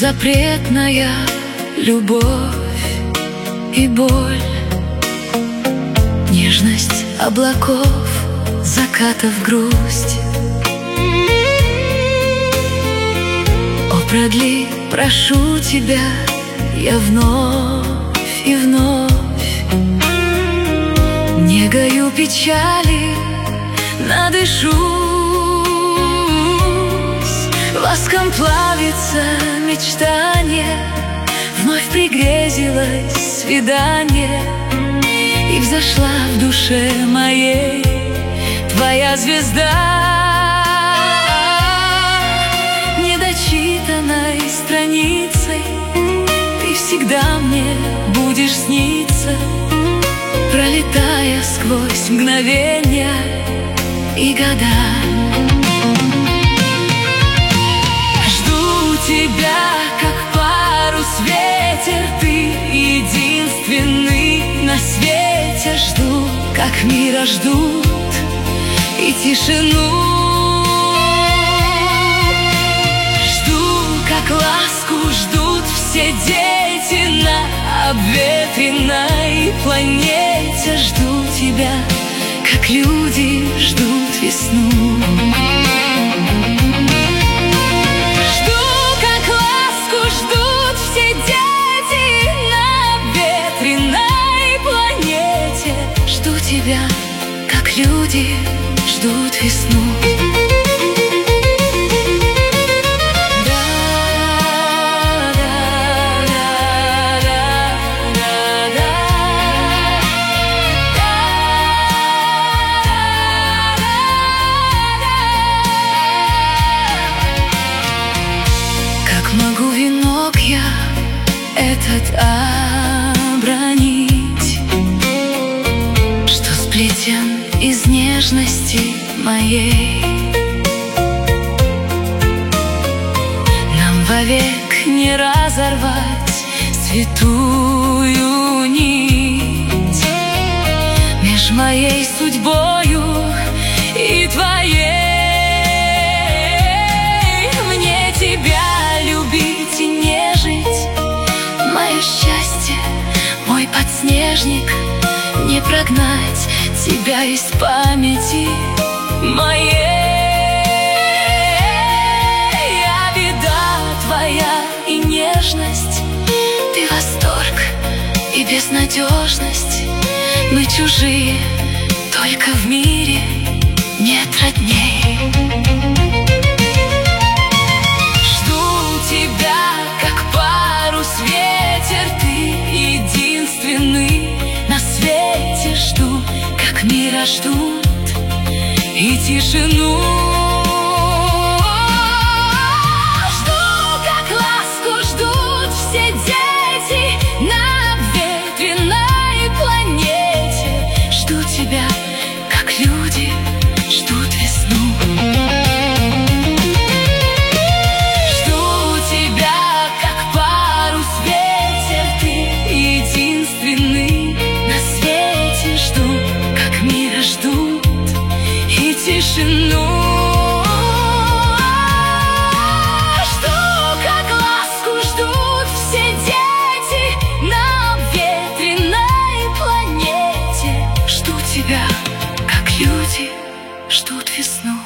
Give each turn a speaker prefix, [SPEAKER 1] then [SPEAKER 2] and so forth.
[SPEAKER 1] запретная любовь и боль, нежность облаков, закатов грусть. О, продли, прошу тебя, я вновь и вновь негою печали надышусь, воском плавится мечтание, вновь пригрезилось свидание, и взошла в душе моей твоя звезда. Недочитанной страницей ты всегда мне будешь сниться, пролетая сквозь мгновения и года. Жду тебя, как парус ветер, ты единственный на свете. Жду, как мира ждут и тишину. Жду, как ласку ждут все дети на обветренной планете. Жду тебя, как люди ждут весну. Жду, как ласку ждут все дети на обветренной планете. Жду тебя, как люди ждут весну. Могу венок я этот обронить, что сплетен из нежности моей. Нам вовек не разорвать святую нить меж моей судьбою и твоей. Мне тебя любить и нежить, мое счастье, мой подснежник. Не прогнать тебя из памяти моей. Я беда твоя и нежность, ты восторг и безнадежность. Мы чужие, только в мире нет родней. Мира ждут и тишину. Жду, как ласку ждут все дети на обветренной планете. Жду тебя, как люди ждут весну. Жду тебя, как парус ветер, ты единственный на свете. Жду, мира ждут и тишину. Жду, как ласку ждут все дети на обветренной планете. Жду тебя, как люди ждут весну.